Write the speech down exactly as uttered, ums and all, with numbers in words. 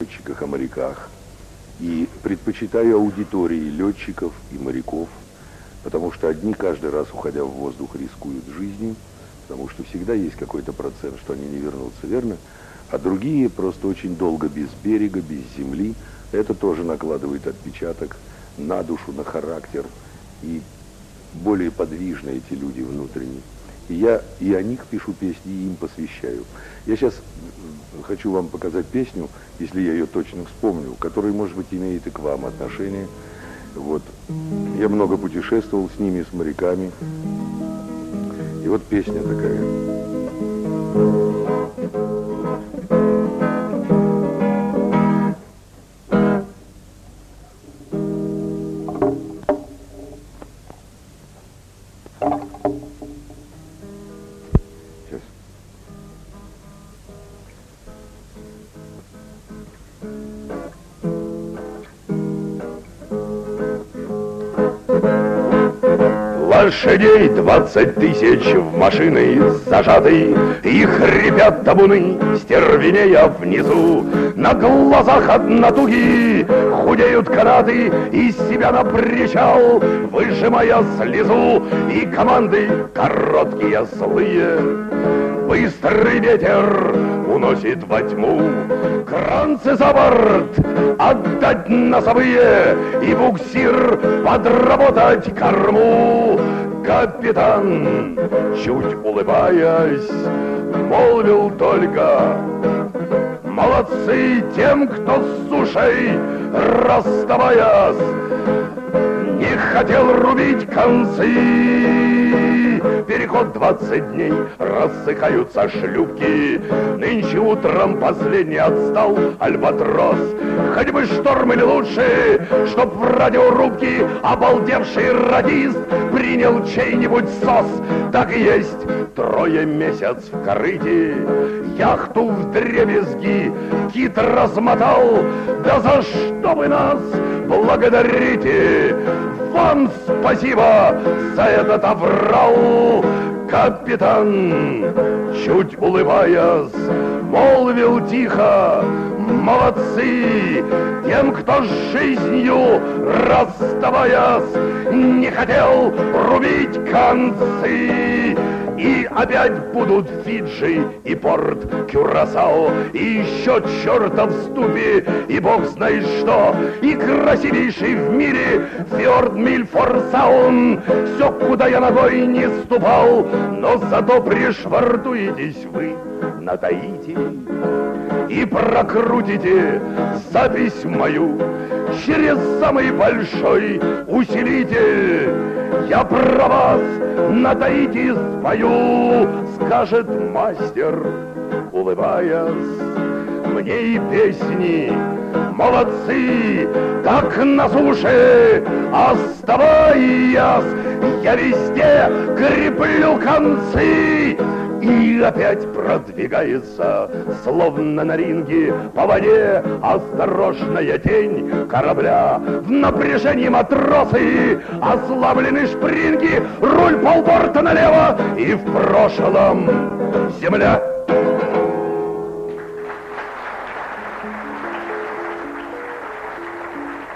летчиках, о моряках. И предпочитаю аудитории летчиков и моряков, потому что одни каждый раз, уходя в воздух, рискуют жизнью, потому что всегда есть какой-то процент, что они не вернутся, верно? А другие просто очень долго без берега, без земли. Это тоже накладывает отпечаток на душу, на характер. И более подвижны эти люди внутренние. И я и о них пишу песни, и им посвящаю. Я сейчас хочу вам показать песню, если я ее точно вспомню, которая, может быть, имеет и к вам отношение. Вот. Я много путешествовал с ними, с моряками. И вот песня такая. Лошадей двадцать тысяч в машины зажаты, и хрипят табуны, стервенея внизу. На глазах от натуги худеют канаты, из себя на причал, выжимая слезу. И команды короткие злые, быстрый ветер уносит во тьму. Кранцы за борт отдать носовые, и буксир подработать корму. Капитан, чуть улыбаясь, молвил только: молодцы тем, кто с сушей, расставаясь, не хотел рубить концы. Переход двадцать дней, рассыхаются шлюпки. Нынче утром последний отстал альбатрос. Хоть бы шторм или лучше, чтоб в радиорубке обалдевший радист принял чей-нибудь сос. Так и есть, трое месяц в корыте, яхту в дребезги кит размотал. Да за что вы нас благодарите? Вам спасибо за этот аврал. Капитан, чуть улыбаясь, молвил тихо: молодцы тем, кто с жизнью, расставаясь, не хотел рубить концы. И опять будут Фиджи и порт Кюрасао, и еще чертов ступи, и бог знает что, и красивейший в мире фьорд Мильфорсаун. Все, куда я ногой не ступал, но зато пришвартуетесь вы на Таити и прокрутите запись мою через самый большой усилитель. Я про вас на Таити спою, скажет мастер, улыбаясь. Мне и песни молодцы, как на суше оставаясь, я везде креплю концы. И опять продвигается, словно на ринге, по воде осторожная тень корабля. В напряжении матросы, ослаблены шпринги, руль полборта налево, и в прошлом земля